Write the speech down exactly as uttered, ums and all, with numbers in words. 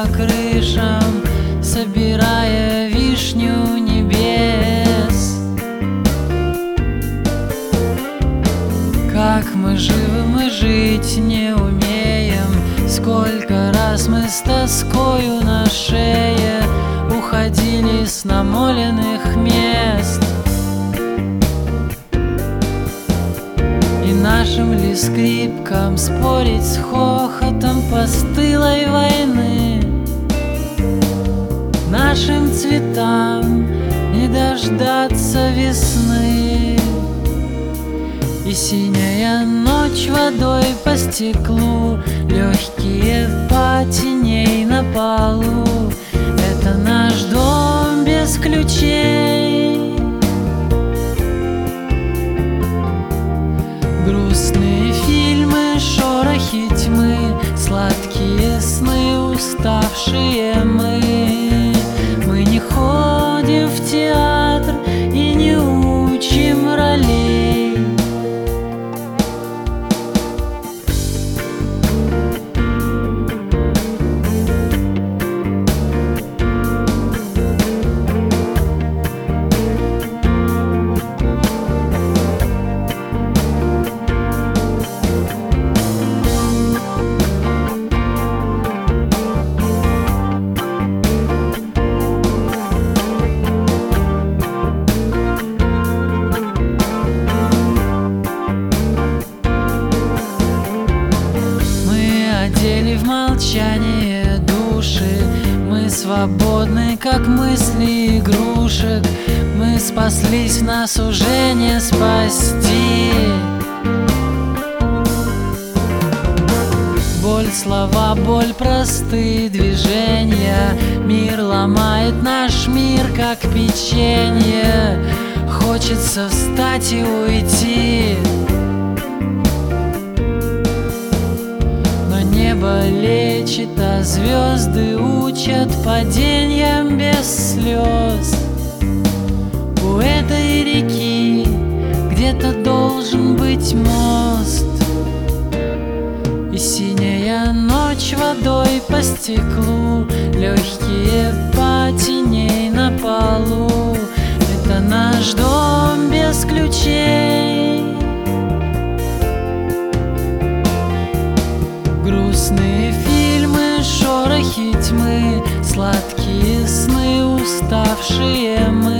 по крышам, собирая вишню небес. Как мы живы, мы жить не умеем. Сколько раз мы с тоскою на шее уходили с намоленных мест. И нашим ли скрипкам спорить с хохотом постылой войны? Нашим цветам не дождаться весны. И синяя ночь водой по стеклу, легкие па теней на полу. Это наш дом без ключей. Грустные фильмы, шорохи тьмы, сладкие сны, уставшие мы. Мы не ходим в театр и не учим ролей. Одели в молчание души, мы свободны, как мысли игрушек. Мы спаслись, нас уже не спасти. Боль, слова, боль, простые движения. Мир ломает наш мир, как печенье. Хочется встать и уйти. Небо лечит, а звезды учат падениям без слез. У этой реки где-то должен быть мост. И синяя ночь водой по стеклу, легкие па теней на полу. Это наш дом без ключей. Грустные фильмы, шорохи тьмы, сладкие сны, уставшие мы.